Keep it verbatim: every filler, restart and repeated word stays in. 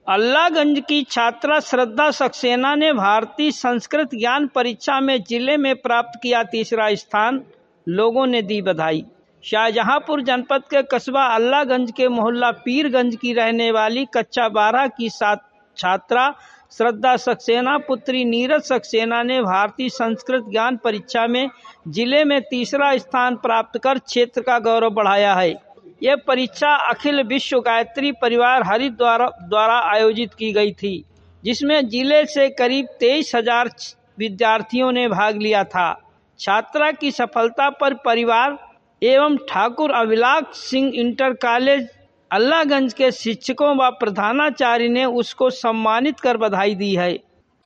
अल्लाहगंज की छात्रा श्रद्धा सक्सेना ने भारतीय संस्कृत ज्ञान परीक्षा में जिले में प्राप्त किया तीसरा स्थान। लोगों ने दी बधाई। शाहजहांपुर जनपद के कस्बा अल्लाहगंज के मोहल्ला पीरगंज की रहने वाली कक्षा बारह की छात्रा श्रद्धा सक्सेना पुत्री नीरज सक्सेना ने भारतीय संस्कृत ज्ञान परीक्षा में जिले में तीसरा स्थान प्राप्त कर क्षेत्र का गौरव बढ़ाया है। यह परीक्षा अखिल विश्व गायत्री परिवार हरिद्वार द्वारा आयोजित की गई थी, जिसमें जिले से करीब तेईस हजार विद्यार्थियों ने भाग लिया था। छात्रा की सफलता पर परिवार एवं ठाकुर अभिलाष सिंह इंटर कॉलेज अल्लाहगंज के शिक्षकों व प्रधानाचार्य ने उसको सम्मानित कर बधाई दी है।